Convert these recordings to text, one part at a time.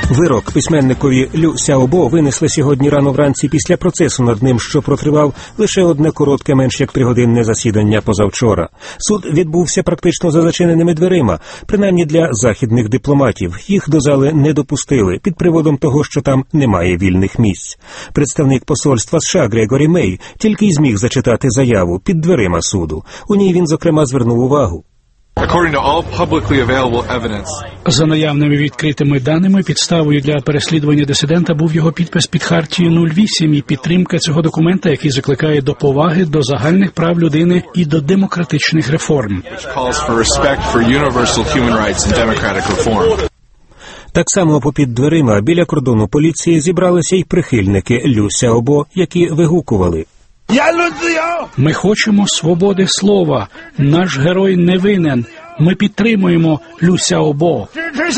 Вирок письменникові Лю Сяобо винесли сьогодні рано вранці після процесу над ним, що протривав лише одне коротке, менш як 3-годинне засідання позавчора. Суд відбувся практично за зачиненими дверима, принаймні для західних дипломатів. Їх до зали не допустили, під приводом того, що там немає вільних місць. Представник посольства США Грегорі Мей тільки й зміг зачитати заяву під дверима суду. У ній він, зокрема, звернув увагу. За наявними відкритими даними, підставою для переслідування дисидента був його підпис під Хартією 08 і підтримка цього документа, який закликає до поваги, до загальних прав людини і до демократичних реформ. Так само попід дверима біля кордону поліції зібралися й прихильники Лю Сяобо, які вигукували: «Ми хочемо свободи слова. Наш герой не винен. Ми підтримуємо Лю Сяобо».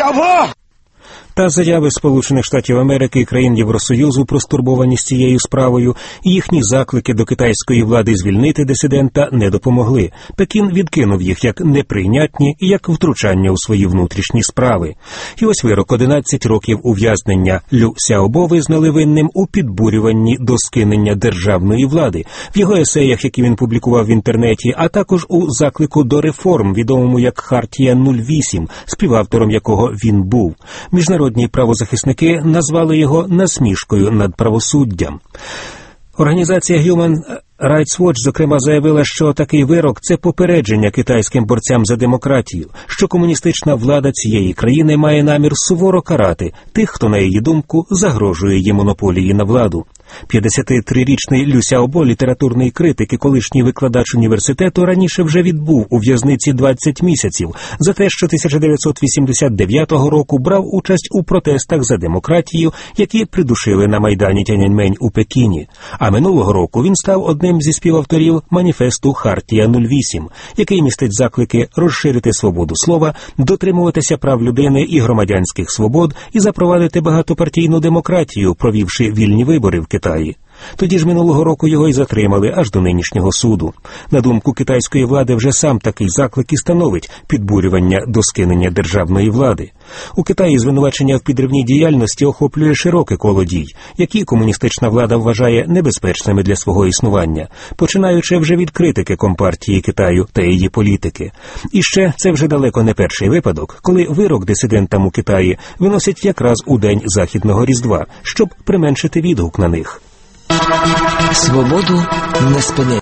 Та заяви Сполучених Штатів Америки і країн Євросоюзу про стурбованість цією справою і їхні заклики до китайської влади звільнити дисидента не допомогли. Пекін відкинув їх як неприйнятні і як втручання у свої внутрішні справи. І ось вирок 11 років ув'язнення. Лю Сяобо визнали винним у підбурюванні до скинення державної влади, в його есеях, які він публікував в інтернеті, а також у заклику до реформ, відомому як Хартія 08, співавтором якого він був. Міжнародні правозахисники назвали його насмішкою над правосуддям. Організація Human Rights Watch, зокрема, заявила, що такий вирок – це попередження китайським борцям за демократію, що комуністична влада цієї країни має намір суворо карати тих, хто, на її думку, загрожує її монополії на владу. 53-річний Лю Сяобо, літературний критик і колишній викладач університету, раніше вже відбув у в'язниці 20 місяців за те, що 1989 року брав участь у протестах за демократію, які придушили на Майдані Тяньаньмень у Пекіні. А минулого року він став одним зі співавторів маніфесту «Хартія 08», який містить заклики розширити свободу слова, дотримуватися прав людини і громадянських свобод і запровадити багатопартійну демократію, провівши вільні вибори в Китаї. Тоді ж минулого року його й затримали аж до нинішнього суду. На думку китайської влади, вже сам такий заклик і становить підбурювання до скинення державної влади. У Китаї звинувачення в підривній діяльності охоплює широке коло дій, які комуністична влада вважає небезпечними для свого існування, починаючи вже від критики Компартії Китаю та її політики. І ще це вже далеко не перший випадок, коли вирок дисидентам у Китаї виносять якраз у день Західного Різдва, щоб применшити відгук на них. Свободу не спинити.